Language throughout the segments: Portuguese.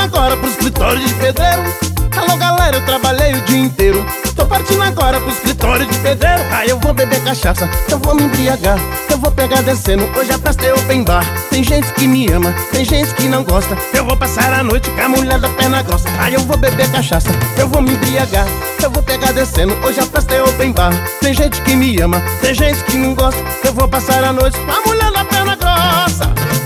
agora pro escritório de pedreiro. Alô galera, eu trabalhei o dia inteiro. Tô partindo agora pro escritório de pedreiro. Aí eu vou beber cachaça, eu vou me embriagar, eu vou pegar descendo, hoje a festa é open bar. Tem gente que me ama, tem gente que não gosta. Eu vou passar a noite com a mulher da perna grossa. Aí eu vou beber cachaça, eu vou me embriagar, eu vou pegar descendo, hoje a festa é open bar. Tem gente que me ama, tem gente que não gosta. Eu vou passar a noite com a mulher da perna grossa.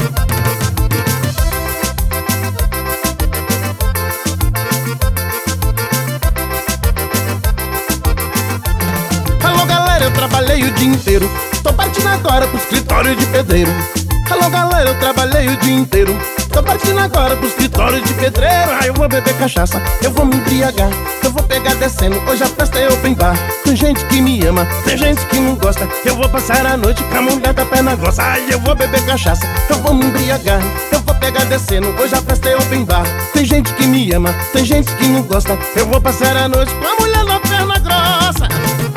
Eu trabalhei o dia inteiro, tô partindo agora pro escritório de pedreiro. Alô galera, eu trabalhei o dia inteiro, tô partindo agora pro escritório de pedreiro. Aí eu vou beber cachaça, eu vou me embriagar, eu vou pegar descendo, hoje a festa é open bar. Tem gente que me ama, tem gente que não gosta. Eu vou passar a noite com a mulher da perna grossa. Aí eu vou beber cachaça, eu vou me embriagar, eu vou pegar descendo, hoje a festa é open bar. Tem gente que me ama, tem gente que não gosta. Eu vou passar a noite com a mulher da perna grossa.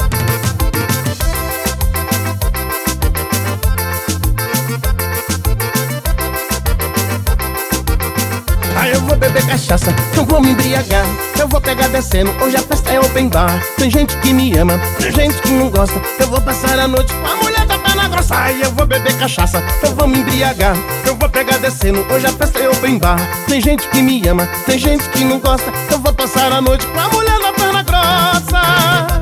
Aí eu vou beber cachaça, eu vou me embriagar, eu vou pegar descendo, hoje a festa é open bar. Tem gente que me ama, tem gente que não gosta. Eu vou passar a noite com a mulher da perna grossa. Aí eu vou beber cachaça, eu vou me embriagar, eu vou pegar descendo, hoje a festa é open bar. Tem gente que me ama, tem gente que não gosta. Eu vou passar a noite com a mulher da perna grossa.